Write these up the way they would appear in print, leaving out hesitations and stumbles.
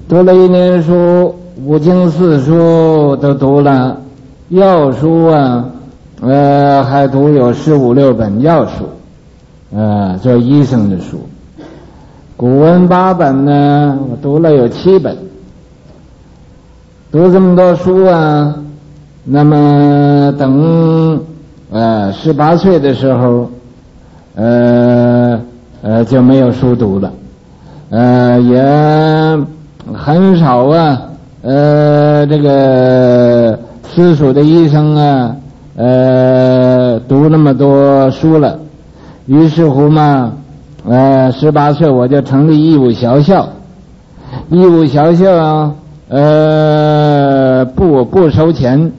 读了1年书，五经四书都读了，药书啊，还读有15、16本药书，做医生的书。古文8本呢，我读了有7本。读这么多书啊，那么等18岁的时候，就没有书读了，也很少啊，这个私塾的医生啊，读那么多书了。于是乎嘛，18岁我就成立义务学校。义务学校不收钱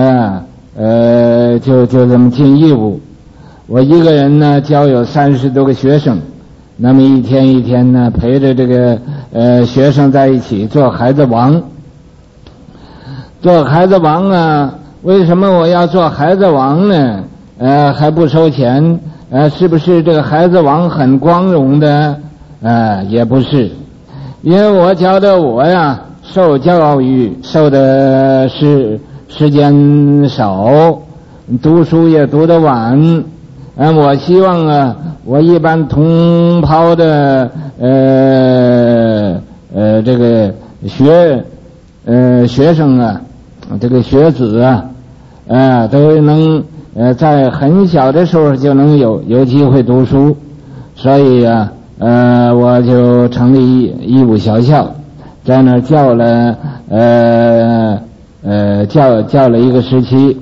就这么进义务。我一个人呢教有30多个学生，那么一天一天呢陪着这个学生在一起做孩子王。做孩子王啊，为什么我要做孩子王呢？还不收钱，是不是这个孩子王很光荣的？也不是，因为我觉得我呀受教育受的时间少，读书也读得晚。我希望啊，我一般同胞的这个学生啊，这个学子啊，都能在很小的时候就能有机会读书，所以啊，我就成立义务学校，在那儿教了一个时期，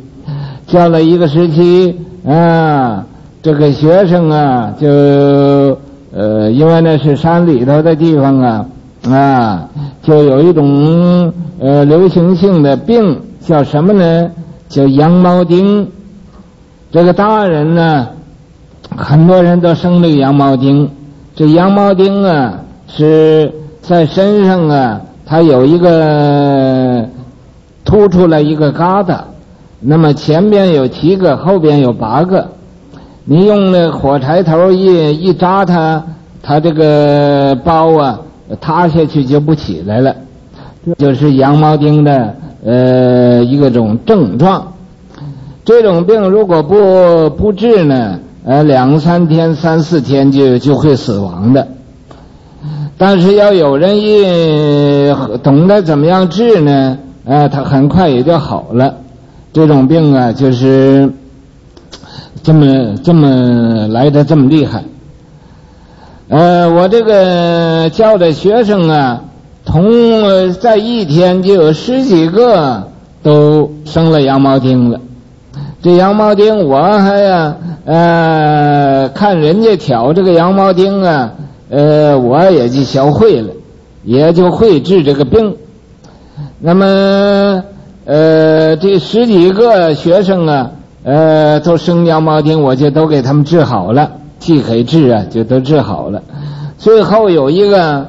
这个学生啊，就因为那是山里头的地方就有一种流行性的病，叫什么呢？叫羊毛钉。这个大人呢，很多人都生这个羊毛钉。这羊毛钉啊，是在身上啊，它有一个凸出来一个疙瘩，那么前边有7个，后边有8个。你用那火柴头一扎它这个包啊塌下去就不起来了，这就是羊毛钉的一个种症状。这种病如果不治呢，2、3天、3、4天就会死亡的。但是要有人懂得怎么样治呢，他很快也就好了。这种病啊，就是这么来的这么厉害。我这个教的学生啊，在一天就有10几个都生了羊毛钉了。这羊毛钉我还看人家挑这个羊毛钉啊，我也就学会了，也就会治这个病。那么这10几个学生啊，都生羊毛钉，我就都给他们治好了，既可以治啊，就都治好了。最后有一个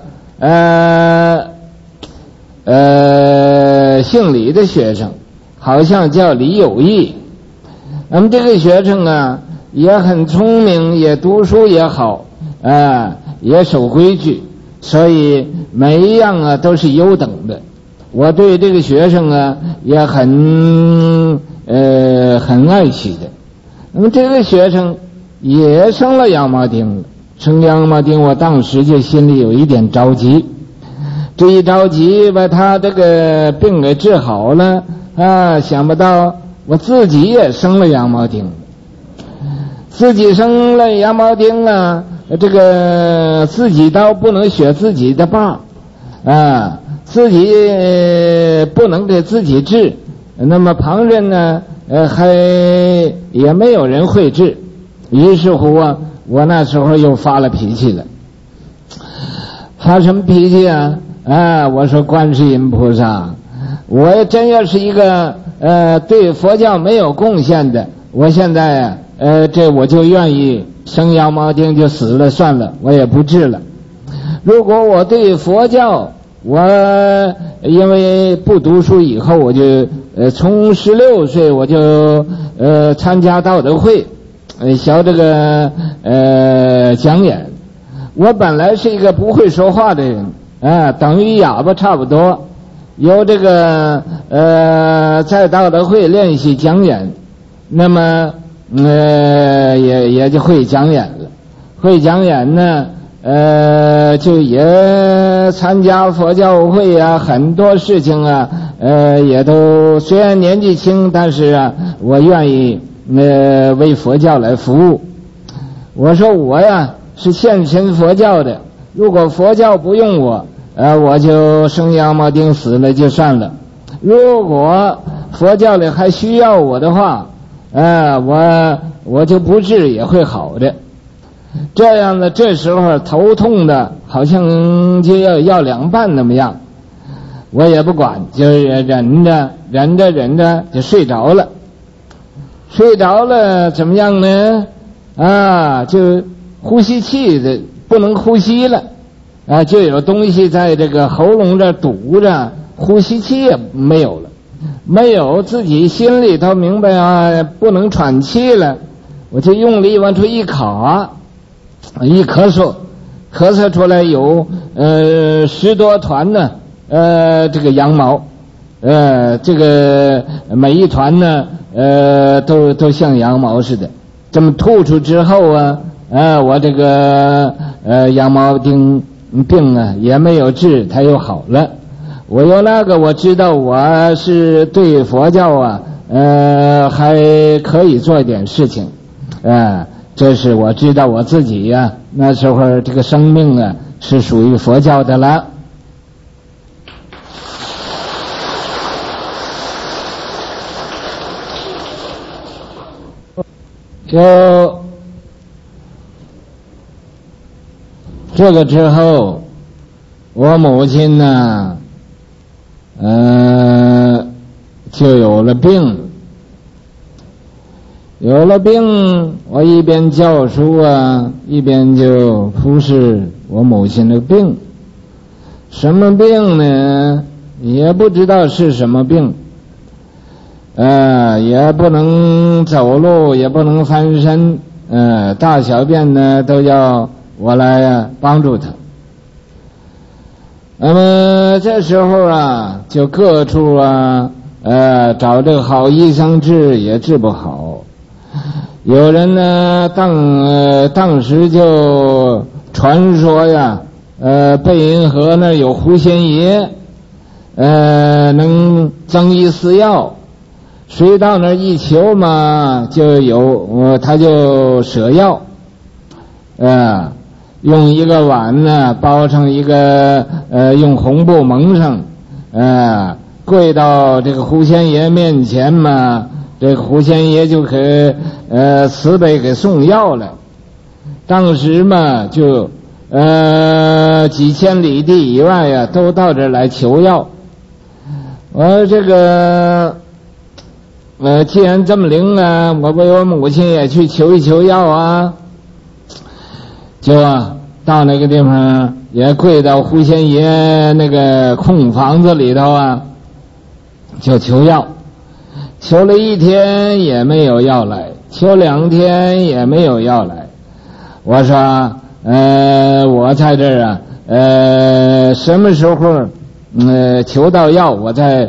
姓李的学生，好像叫李有义。那么这个学生啊，也很聪明，也读书也好，也守规矩，所以每一样啊都是优等的。我对这个学生啊也很爱惜的。那么这个学生也生了羊毛钉了，生羊毛钉，我当时就心里有一点着急。这一着急把他这个病给治好了想不到我自己也生了羊毛钉，自己生了羊毛钉啊，这个自己倒不能学自己的爸自己不能给自己治，那么旁人呢还也没有人会治。于是乎啊，我那时候又发了脾气了。发什么脾气啊？我说观世音菩萨，我真要是一个对佛教没有贡献的，我现在这我就愿意生羊毛钉就死了算了，我也不治了。如果我对佛教，我因为不读书以后，我就从16岁我就参加道德会，学这个讲演。我本来是一个不会说话的人， 等于哑巴差不多。由这个在道德会练习讲演，那么也就会讲演了。会讲演呢，就也参加佛教会啊，很多事情啊，也都虽然年纪轻，但是啊，我愿意为佛教来服务。我说我呀是献身佛教的，如果佛教不用我，我就生羊毛钉死了就算了。如果佛教里还需要我的话，我就不治也会好的。这样的，这时候头痛的好像就要两半那么样，我也不管，就忍着就睡着了。睡着了怎么样呢？就呼吸气的不能呼吸了，就有东西在这个喉咙这堵着，呼吸气也没有了，没有，自己心里头明白不能喘气了，我就用力往出一卡，一咳嗽出来有10多团呢，这个羊毛，这个每一团呢都像羊毛似的。这么吐出之后啊，我这个羊毛钉病啊也没有治，它又好了。我有那个我知道我是对佛教啊还可以做一点事情，这是我知道我自己呀那时候这个生命啊是属于佛教的了。就这个之后，我母亲呢就有了病。有了病，我一边教书啊，一边就服侍我母亲的病。什么病呢？也不知道是什么病，也不能走路，也不能翻身，大小便呢都要我来帮助他。那么这时候啊，就各处啊，找这个好医生治也治不好。有人呢，当时就传说呀，背银河那有狐仙爷，能增益饲药，谁到那儿一求嘛，就有他就舍药，用一个碗呢包成一个用红布蒙上，跪到这个狐仙爷面前嘛。这个狐仙爷就可慈悲给送药了。当时嘛，就几千里地以外呀，都到这儿来求药。我这个既然这么灵啊，我为我母亲也去求一求药啊。就到那个地方也跪到狐仙爷那个空房子里头啊，就求药。求了1天也没有药来，求2天也没有药来。我说我在这儿啊，什么时候求到药，我在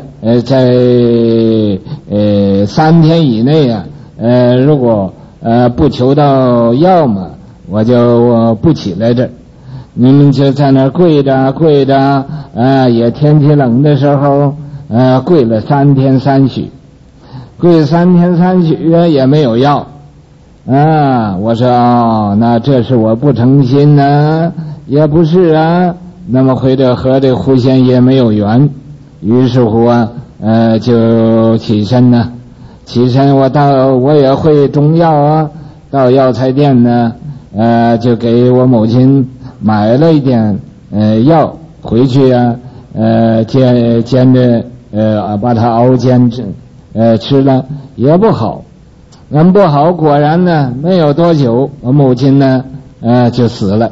3天以内啊，如果不求到药嘛，我就不起来这儿。你们就在那儿跪着，也天气冷的时候跪了3天3宿。跪3天3宿也没有药，我说那这是我不诚心呢，也不是啊。那么和这狐仙爷没有缘，于是乎就起身呢。起身我也会中药啊，到药材店呢，就给我母亲买了一点药回去啊，煎着把它熬煎吃了也不好，不好，果然呢没有多久，我母亲呢就死了。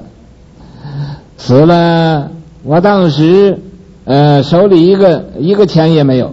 我当时手里一个钱也没有。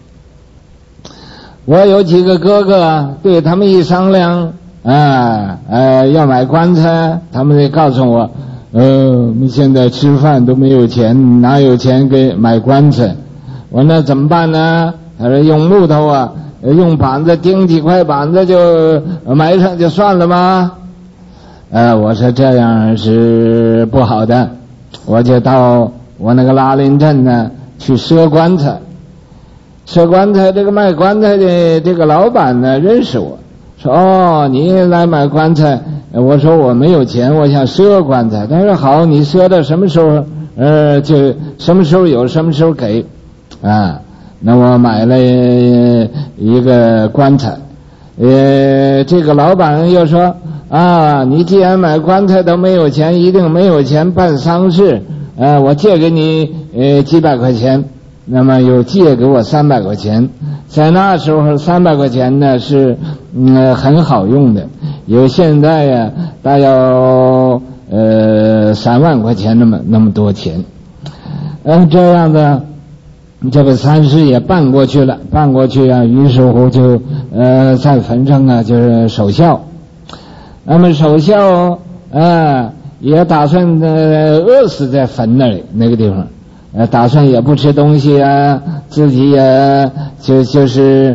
我有几个哥哥，对他们一商量要买棺材，他们就告诉我我们现在吃饭都没有钱，哪有钱给买棺材？我那怎么办呢？他说用木头啊，用板子钉几块板子就埋上就算了吗？我说这样是不好的，我就到我那个拉林镇呢去赊棺材。赊棺材，这个卖棺材的这个老板呢认识我，说你来买棺材，我说我没有钱，我想赊棺材。他说好，你赊到什么时候就什么时候有什么时候给啊。那我买了一个棺材，这个老板又说你既然买棺材都没有钱，一定没有钱办丧事，我借给你几百块钱。那么又借给我300块钱，在那时候300块钱呢是很好用的，有现在呀大要3万块钱那么多钱。这样的这个丧事也办过去了，于是乎就在坟上啊就是守孝。那么守孝也打算饿死在坟那里那个地方。打算也不吃东西啊，自己也就是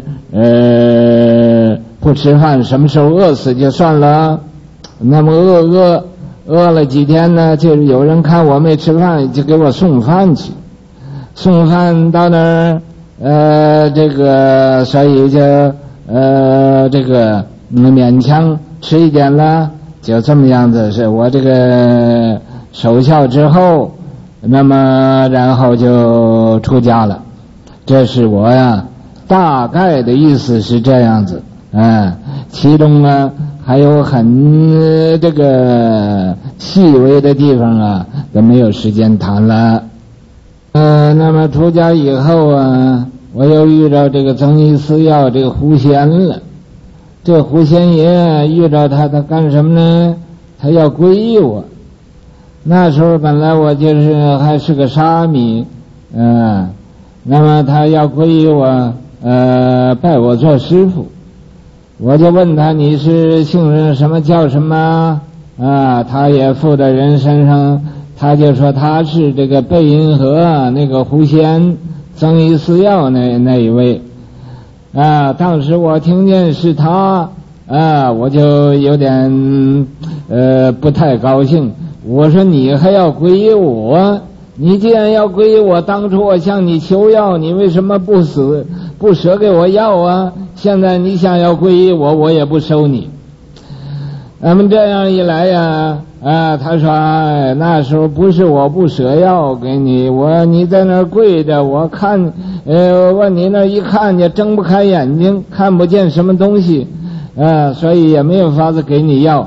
不吃饭，什么时候饿死就算了。那么饿了几天呢，就是有人看我没吃饭，就给我送饭去，送饭到那儿这个所以就这个勉强吃一点了，就这么样子。是我这个守孝之后，那么然后就出家了。这是我呀大概的意思是这样子。其中呢还有很这个细微的地方啊都没有时间谈了。那么出家以后啊，我又遇到这个增一寺要这个狐仙了。这狐仙爷遇到他干什么呢？他要皈依我。那时候本来我就是还是个沙弥，那么他要皈依我，拜我做师傅。我就问他你是姓什么叫什么他也附在人身上，他就说他是这个贝因河那个狐仙增一寺要那一位。当时我听见是他我就有点不太高兴。我说你还要皈依我？你既然要皈依我，当初我向你求药，你为什么不舍给我药啊？现在你想要皈依我，我也不收你。那么这样一来呀，他说那时候不是我不舍药给你，你在那儿跪着，我看往你那儿一看就睁不开眼睛，看不见什么东西所以也没有法子给你药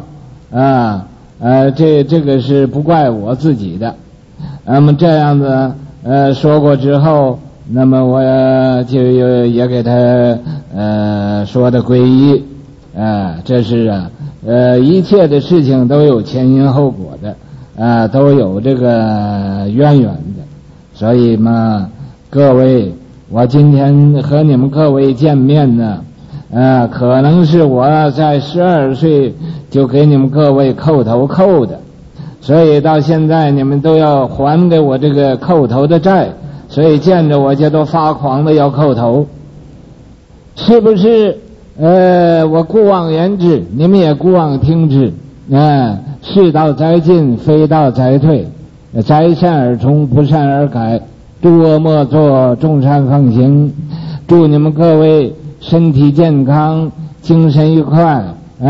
这个是不怪我自己的。那么这样子说过之后，那么我就也给他说的皈依这是一切的事情都有前因后果的都有这个渊源的。所以嘛，各位，我今天和你们各位见面呢可能是我在12岁就给你们各位叩头扣的，所以到现在你们都要还给我这个叩头的债，所以见着我就都发狂的要叩头。是不是我故妄言之，你们也故妄听之世道在进，非道在退，择善而从，不善而改，诸恶莫作，众善奉行。祝你们各位身体健康，精神愉快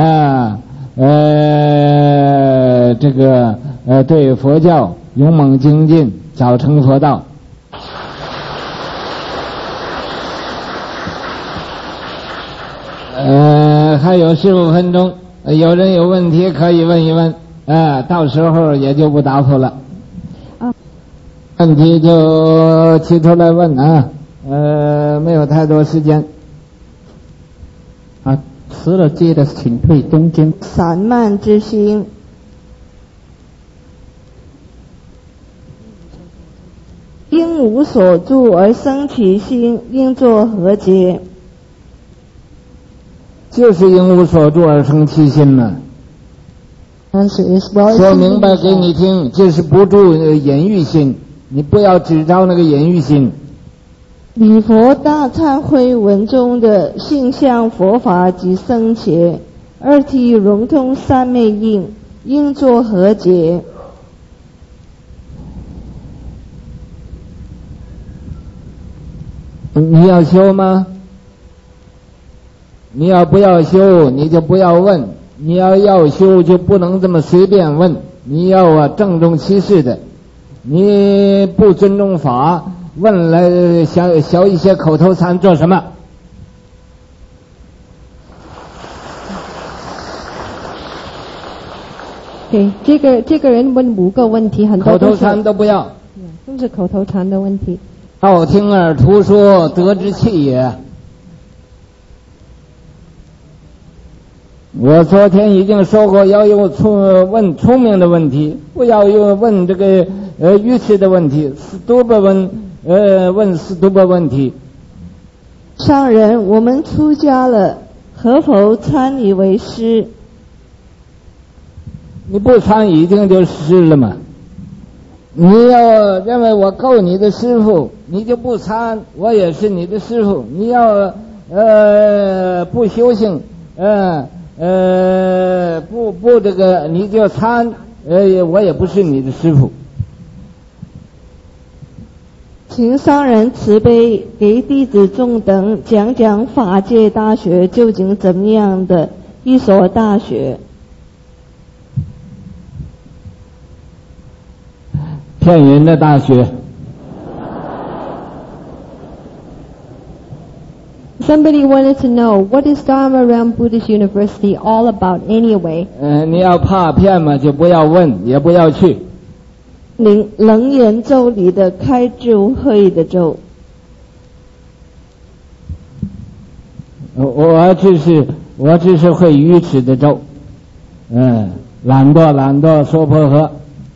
这个对佛教勇猛精进，早成佛道。还有15分钟，有人有问题可以问一问到时候也就不答复了。问题就提出来问没有太多时间。 辞了戒的请退中间。 散漫之心，因无所住而生其心，应作何解？ 就是因无所住而生其心嘛。 Answer is, well, 说 it's 明白 something 给你听，就是不住淫欲心，你不要只照那个淫欲心。 礼佛大忏悔文中的性相佛法及僧伽二体融通三昧印，应作何解？ 你要修吗？你要不要修，你就不要问。你要修，就不能这么随便问。你要郑重其事的。你不尊重法，问来小一些口头禅做什么？ 对，这个人问5个问题，很多口头禅都不要， 都是口头禅的问题。 道听而图说，得之器也。我昨天已经说过，要用问聪明的问题，不要问这个愚痴的问题，问斯多巴问题。 上人，我们出家了，可否参你为师？ 你不参已经就师了嘛。你要认为我够你的师傅，你就不参，我也是你的师傅。你要不修行，不这个你就参，我也不是你的师傅。 请上人慈悲给弟子众等讲讲法界大学究竟怎么样的一所大学？ 骗人的大学。 Somebody wanted to know, what is Dharma Realm Buddhist University all about anyway? 你要怕骗嘛，就不要问，也不要去。 楞严咒里的开智慧的咒。 我只是会愚痴的咒。懒惰娑婆诃。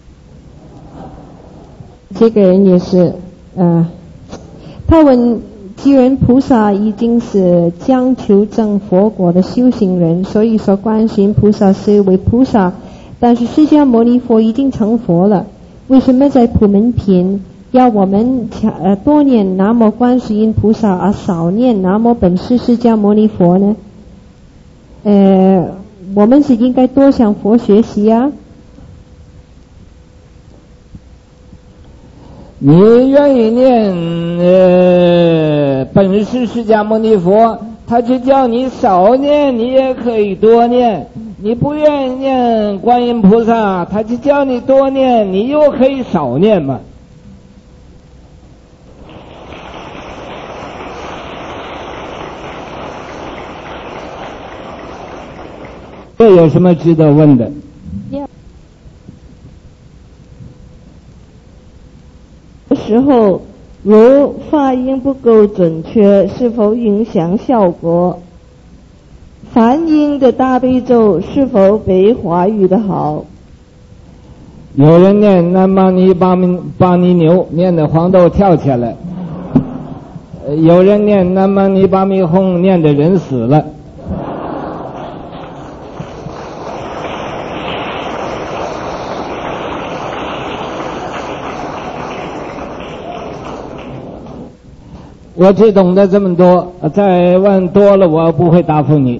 这个人也是，他问，既然菩萨已经是将求证佛果的修行人，所以说观世音菩萨是为菩萨，但是释迦牟尼佛已经成佛了，为什么在普门品要我们多念南无观世音菩萨，而少念南无本师释迦牟尼佛呢？我们是应该多向佛学习啊。 你愿意念本师释迦牟尼佛，他就叫你少念，你也可以多念。你不愿意念观音菩萨，他就叫你多念，你又可以少念嘛。这有什么值得问的？ 时候如发音不够准确，是否影响效果？梵音的大悲咒是否比华语的好？ 有人念南无尼巴尼牛，念的黄豆跳起来；有人念南无尼巴咪吽，念的人死了。我只懂得这么多，再问多了我不会答复你。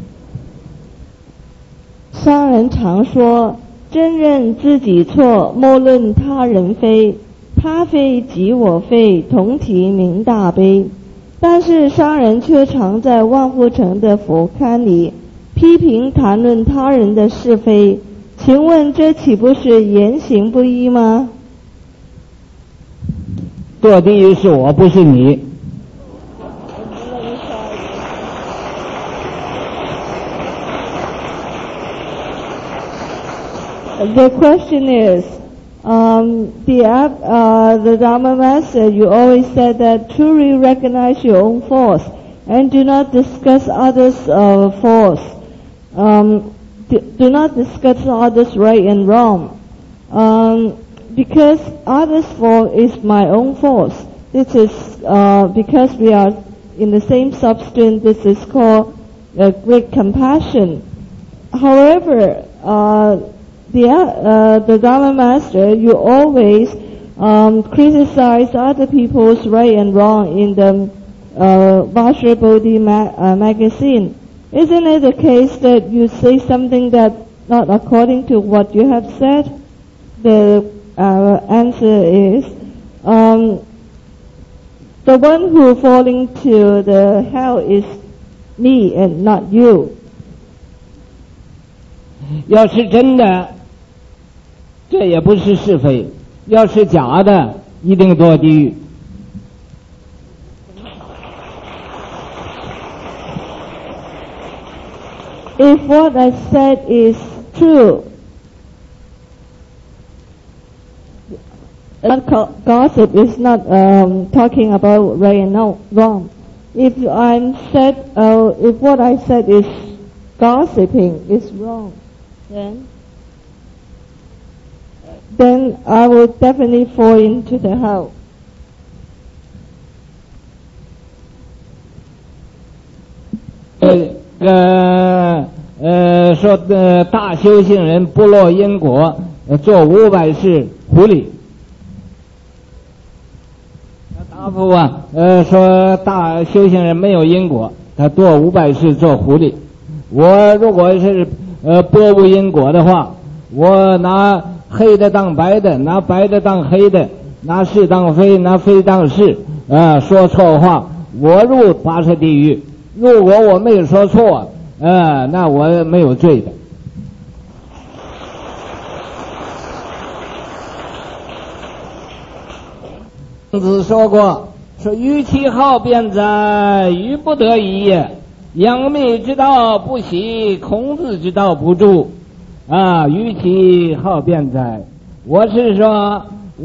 商人常说，真认自己错，莫论他人非，他非即我非，同体名大悲。但是商人却常在万户城的佛龛里批评谈论他人的是非，请问这岂不是言行不一吗？ 做第一是我，不是你。 The question is, the Dharma Master, you always said that truly recognize your own faults and do not discuss others' faults. Do not discuss others' right and wrong. Because others' fault is my own fault. This is because we are in the same substance. This is called great compassion. However, the Dharma Master, you always criticize other people's right and wrong in the Vajra Bodhi magazine. Isn't it the case that you say something that not according to what you have said? The answer is, the one who falling to the hell is me and not you. 要是真的，这也不是是非；要是假的，一定堕地狱。 If what I said is true, gossip is not talking about right and wrong. If what I said is gossiping is wrong, then I will definitely fall into the hell. 说大修行人不落因果，做500世狐狸。答复啊，说大修行人没有因果，他堕500世做狐狸。我如果是拨无因果的话，我拿黑的当白的，拿白的当黑的，拿是当非，拿非当是，说错话，我入8色地狱。如果我没有说错，那我没有罪的。孔子说过，说于其好辩哉，于不得已也。杨幂之道不喜，孔子之道不助。于其好辩哉，我是说，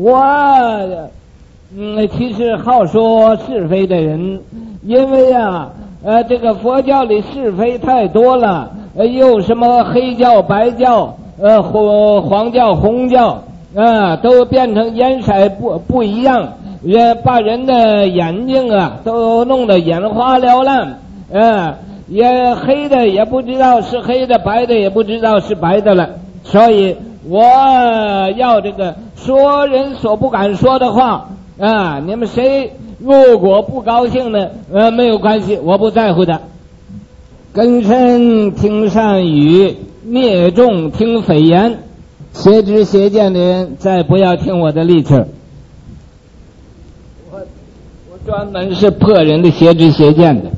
其实好说是非的人，因为这个佛教里是非太多了，又什么黑教、白教，黄教、红教，都变成颜色不一样，把人的眼睛都弄得眼花缭乱，也黑的也不知道是黑的，白的也不知道是白的了。所以我要这个说人所不敢说的话，你们谁如果不高兴呢，没有关系，我不在乎的。根深听善语，灭众听匪言。邪知邪见的人，再不要听我的例子。我专门是破人的邪知邪见的。